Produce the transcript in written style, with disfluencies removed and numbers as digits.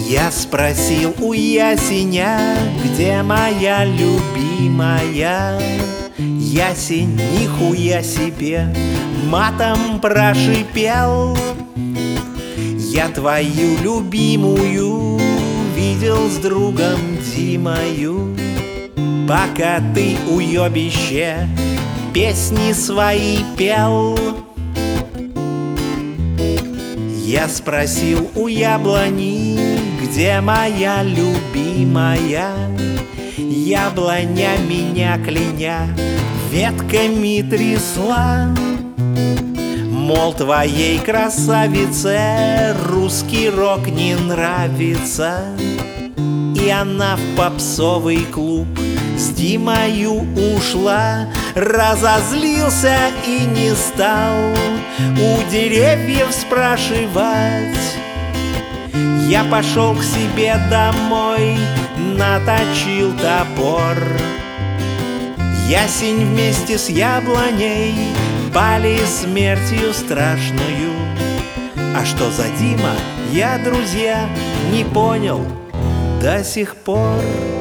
Я спросил у ясеня, где моя любимая. Ясень нихуя себе матом прошипел: я твою любимую видел с другом Димою, пока ты, уёбище, песни свои пел. Я спросил у яблони, где моя любимая. Яблоня меня кляня ветками трясла, мол, твоей красавице русский рок не нравится. И она в попсовый клуб с Димою ушла. Разозлился и не стал у деревьев спрашивать. Я пошел к себе домой, наточил топор. Ясень вместе с яблоней пали смертью страшную. А что за Дима, я, друзья, не понял до сих пор.